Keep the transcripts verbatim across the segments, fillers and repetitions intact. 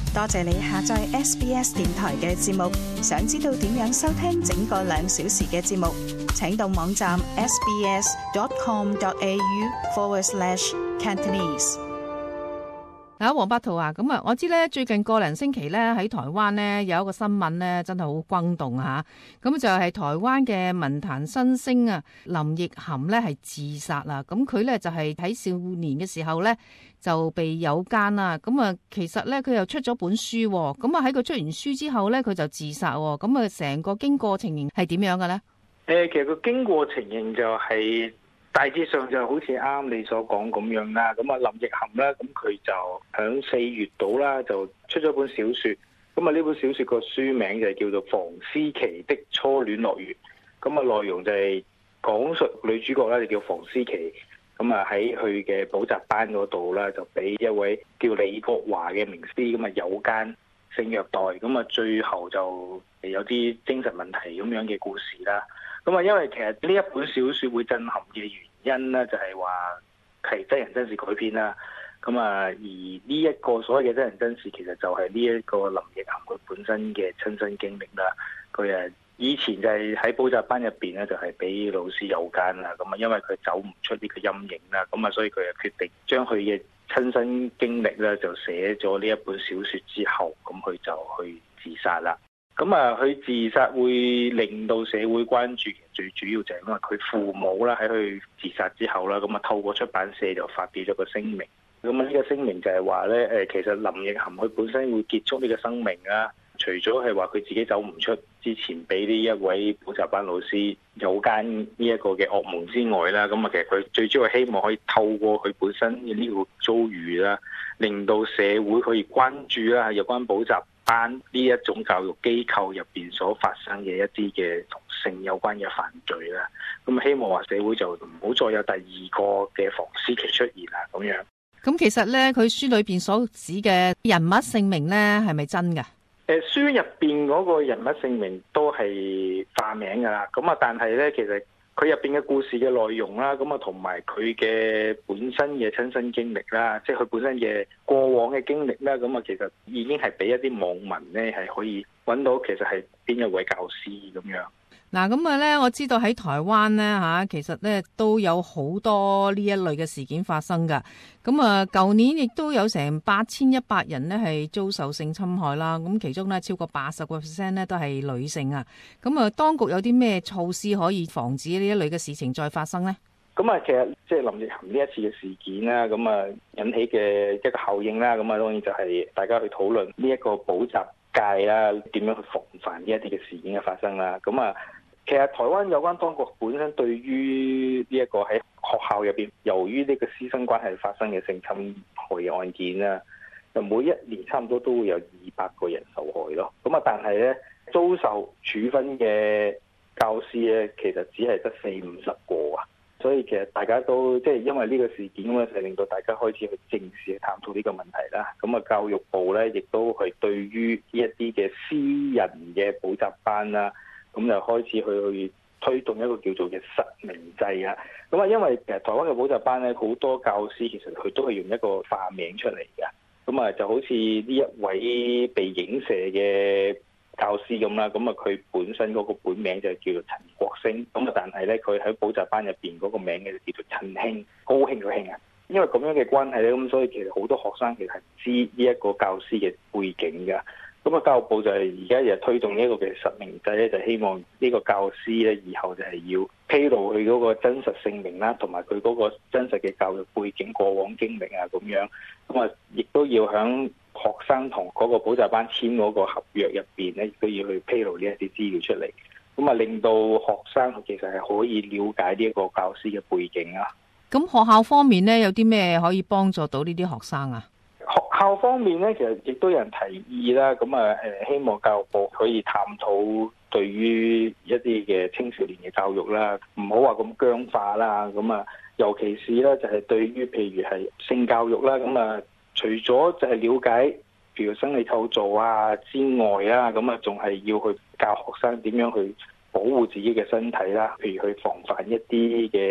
多謝你下載 S B S 電台嘅節目。想知道點樣收聽整個兩小時嘅節目，請到網站 sbs.com.au forward slash Cantonese。 嗱，黃伯圖啊，咁啊，我知咧最近個零星期咧喺台灣咧有一個新聞咧，真係好轟動嚇。咁就係台灣嘅文壇新星啊，林奕含咧係自殺啦。咁佢咧就係喺少年嘅時候咧就被誘姦啦。咁啊，其實咧佢又出咗本書，咁啊喺佢出完書之後咧佢就自殺。咁啊，成個經過情形係點樣嘅咧？ 誒，其實個經過情形就係、是。大致上就好似啱你所講咁樣啦，咁啊林奕含啦，咁佢就響四月度啦，就出咗本小說，咁啊呢本小說個書名就係叫做《房思琪的初戀樂園》，咁啊內容就係講述女主角咧就叫房思琪，咁啊喺佢嘅補習班嗰度啦，就俾一位叫李國華嘅名師咁啊誘姦性虐待，咁啊最後就有啲精神問題咁樣嘅故事啦。咁啊，因為其實呢一本小說會震撼嘅原因咧，就係話係真人真事改編啦。咁啊，而呢一個所謂嘅真人真事，其實就係呢一個林奕含佢本身嘅親身經歷啦。佢誒以前就係喺補習班入邊咧，就係俾老師誘姦啦。咁啊，因為佢走唔出呢個陰影啦，咁啊，所以佢就決定將佢嘅親身經歷咧，就寫咗呢一本小說之後，咁佢就去自殺啦。咁啊，佢自殺會令到社會關注，最主要就係因為佢父母啦，喺佢自殺之後啦，咁啊透過出版社就發表咗個聲明。咁啊呢個聲明就係話咧，誒其實林奕含佢本身會結束呢個生命啦，除咗係話佢自己走唔出之前俾呢一位補習班老師誘姦呢一個嘅噩夢之外啦，咁啊其實佢最主要係希望可以透過佢本身嘅呢個遭遇啦，令到社會可以關注啦，有關補習班呢一種教育機構入邊所發生嘅一啲嘅同性有關嘅犯罪啦，咁希望話社會就唔好再有第二個嘅房思琪出現啦咁樣。 咁其實咧，佢書裏邊所指嘅人物姓名咧，係咪真㗎？ 誒，書入邊嗰個人物姓名都係化名噶啦，咁啊，但係咧，其實佢入邊嘅故事嘅內容啦，咁啊，同埋佢嘅本身嘅親身經歷啦，即係佢本身嘅過往嘅經歷啦，咁啊，其實已經係俾一啲網民咧係可以揾到，其實係邊一位教師咁樣。 嗱，咁啊咧，我知道喺台灣咧吓，其實咧都有好多呢一類嘅事件發生噶。咁啊，舊年亦都有成八千一百人咧係遭受性侵害啦。咁其中咧超過八十個 percent 咧都係女性啊。咁啊，當局有啲咩措施可以防止呢一類嘅事情再發生呢？ 咁啊，其實即係林奕含呢一次嘅事件啦，咁啊引起嘅一個效應啦，咁啊當然就係大家去討論呢一個補習界啦，點樣去防範呢一啲嘅事件嘅發生啦。咁啊，其實台灣有關當局本身對於呢一個喺學校入邊，由於呢個師生關係發生嘅性侵害嘅案件啦，就每一年差唔多都會有二百個人受害咯。咁啊，但係咧遭受處分嘅教師咧，其實只係得四五十個啊。所以其實大家都即係因為呢個事件咁啊，就令到大家開始去正視、去探討呢個問題啦。咁啊，教育部咧亦都係對於呢一啲嘅私人嘅補習班啦，咁就開始去去推動一個叫做嘅實名制啊。咁啊，因為其實台灣嘅補習班咧，好多教師其實佢都係用一個化名出嚟嘅。咁啊，就好似呢一位被影射嘅教師咁啦，咁啊佢本身嗰個本名就叫做陳國星，咁啊但係咧佢喺補習班入邊嗰個名嘅就叫做陳興，高興個興啊。因為咁樣嘅關係咧，咁所以其實好多學生其實係唔知呢一個教師嘅背景噶。咁啊教育部就係而家又推動呢一個嘅實名制咧，就希望呢個教師咧以後就係要披露佢嗰個真實姓名啦，同埋佢嗰個真實嘅教育背景、過往經歷啊咁樣。咁啊亦都要響學生同嗰個補習班簽嗰個合約入邊咧，亦都要去披露呢一啲資料出嚟，咁啊令到學生其實係可以了解呢一個教師嘅背景啊。 咁學校方面咧，有啲咩可以幫助到呢啲學生啊？ 學校方面咧，其實亦都有人提議啦，咁啊誒，希望教育部可以探討對於一啲嘅青少年嘅教育啦，唔好話咁僵化啦，咁啊，尤其是咧就係對於譬如係性教育啦，咁啊。除咗就係了解，譬如生理構造啊之外啊，咁啊仲係要去教學生點樣去保護自己嘅身體啦，譬如去防範一啲嘅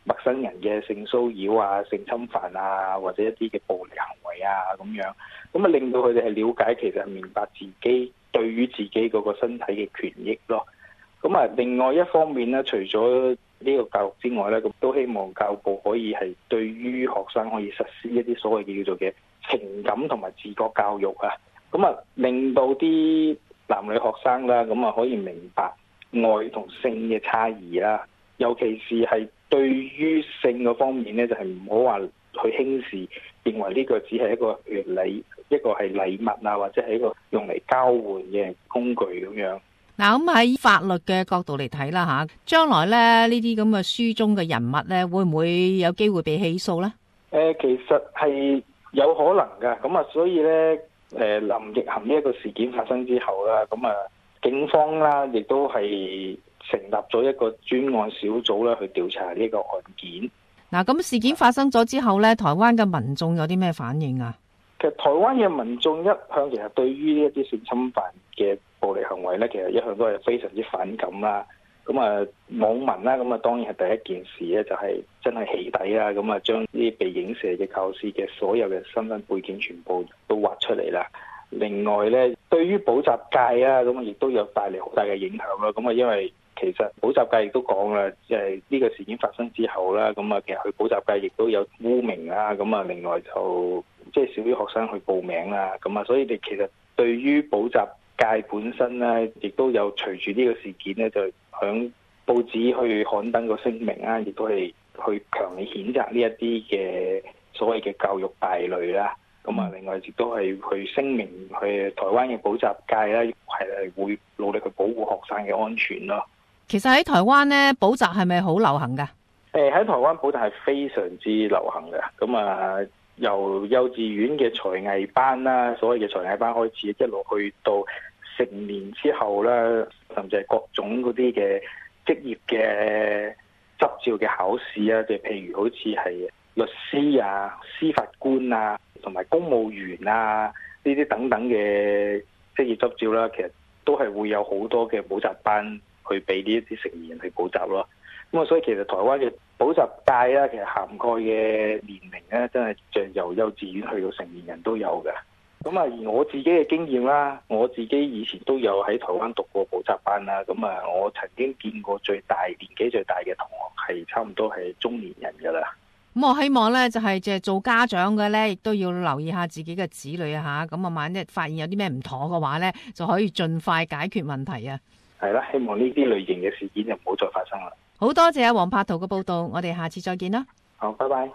陌生人嘅性騷擾啊、性侵犯啊，或者一啲嘅暴力行為啊咁樣，咁啊令到佢哋係了解其實係明白自己對於自己嗰個身體嘅權益咯。咁啊，另外一方面咧，除咗呢個教育之外咧，咁都希望教育部可以係對於學生可以實施一啲所謂嘅叫做嘅情感同埋自覺教育啊，咁啊令到啲男女學生啦，咁啊可以明白愛同性嘅差異啦，尤其是係對於性嗰方面咧，就係唔好話去輕視，認為呢個只係一個禮，一個係禮物啊，或者係一個用嚟交換嘅工具咁樣。 嗱，咁喺法律嘅角度嚟睇啦吓，將來咧呢啲咁嘅書中嘅人物咧，會唔會有機會被起訴咧？誒， 其實係有可能噶，咁啊，所以咧，誒林奕含呢一個事件發生之後啦，咁啊，警方啦亦都係成立咗一個專案小組啦，去調查呢個案件。嗱，咁事件發生咗之後咧，台灣嘅民眾有啲咩反應啊？其實台灣嘅民眾一向其實對於呢一啲性侵犯嘅暴力行為咧，其實一向都係非常之反感啦。咁啊，網民啦，咁啊當然係第一件事咧，就係真係起底啦。咁啊，將呢啲被影射嘅教師嘅所有嘅身份背景全部都挖出嚟啦。另外咧，對於補習界啊，咁啊亦都有帶嚟好大嘅影響咯。咁啊，因為其實補習界亦都講啦，即係呢個事件發生之後啦，咁啊其實去補習界亦都有污名啦。咁啊，另外就即係少啲學生去報名啦。咁啊，所以你其實對於補習界本身咧，亦都有隨住呢個事件咧，就響報紙去刊登個聲明啊，亦都係去強烈譴責呢一啲嘅所謂嘅教育敗類啦。咁啊，另外亦都係去聲明去台灣嘅補習界咧，係會努力去保護學生嘅安全咯。其實喺台灣咧，補習係咪好流行噶？誒，喺台灣補習係非常之流行嘅。咁啊，由幼稚園嘅才藝班啦，所謂嘅才藝班開始，一路去到成年之後啦，甚至係各種嗰啲嘅職業嘅執照嘅考試啊，即係譬如好似係律師啊、司法官啊，同埋公務員啊呢啲等等嘅職業執照啦，其實都係會有好多嘅補習班去俾呢一啲成年人去補習咯。咁啊，所以其實台灣嘅補習界啦，其實涵蓋嘅年齡咧，真係就由幼稚園去到成年人都有嘅。咁啊，而我自己嘅經驗啦，我自己以前都有喺台灣讀過補習班啦。咁啊，我曾經見過最大年紀最大嘅同學係差唔多係中年人噶啦。咁我希望咧，就係即係做家長嘅咧，亦都要留意下自己嘅子女啊吓。咁啊，萬一發現有啲咩唔妥嘅話咧，就可以盡快解決問題啊。係啦，希望呢啲類型嘅事件就唔好再發生啦。好多謝阿黃柏圖嘅報道，我哋下次再見啦。好，拜拜。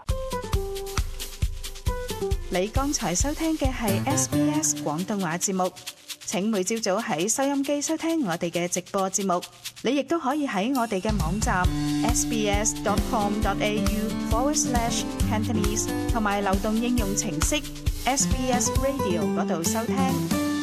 你剛才收聽嘅係 S B S 廣東話節目，請每朝早喺收音機收聽我哋嘅直播節目。你亦都可以喺我哋嘅網站 s b s dot com dot a u forward slash cantonese 同埋流動應用程式 S B S Radio 嗰度收聽。